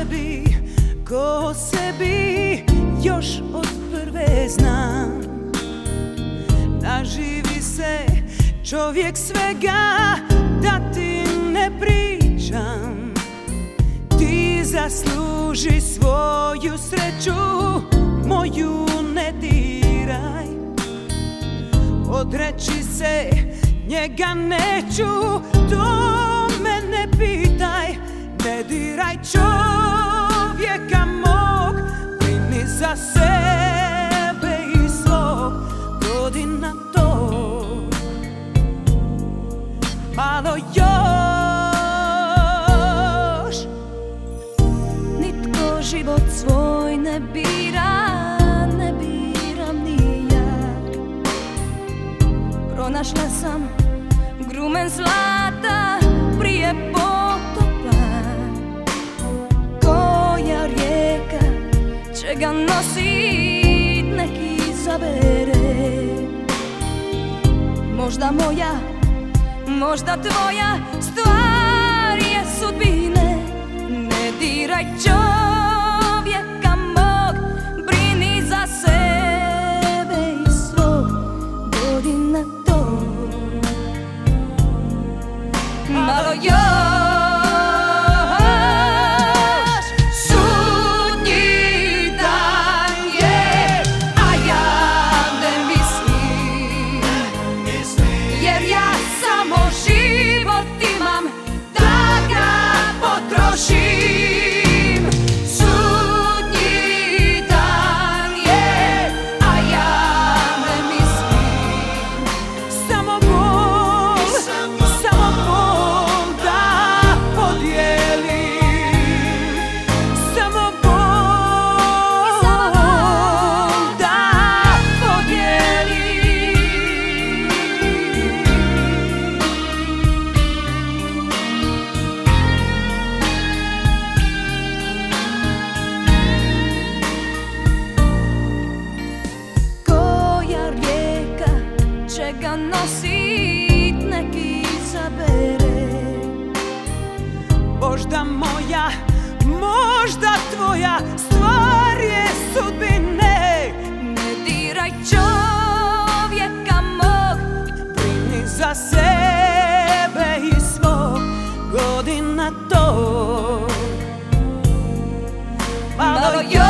tebi ko sebi još od prve znam. Naživi se čovjek svega da ti ne pričam. Ti zasluži svoju sreću, moju ne diraj. Odreći se njega neću, to me ne pitaj. Ne diraj čovjeka mog, brini za sebe i svog. Godina to, malo još. Nitko život svoj ne bira, ne biram ni ja. Pronašla sam grumen zlata prije potopa. Koja rijeka će ga nosit, neki zabere. Možda moja, možda tvoja stvar je sudbine. Ne diraj čovjeka mog, brini za sebe i svog. Godina to, malo još. Sudnji dan je, a ja ne mislim, jer ja samo život imam da ga potrošim. Sudnji dan je, a ja ne mislim, Samo Bog da podijeli. Samo Bog da podijeli. koja rijeka će ga nosit, neki zabere. Možda moja, možda tvoja stvar je sudbine. Ne diraj čovjeka mog, Brini za sebe i svog. Godina to, malo još.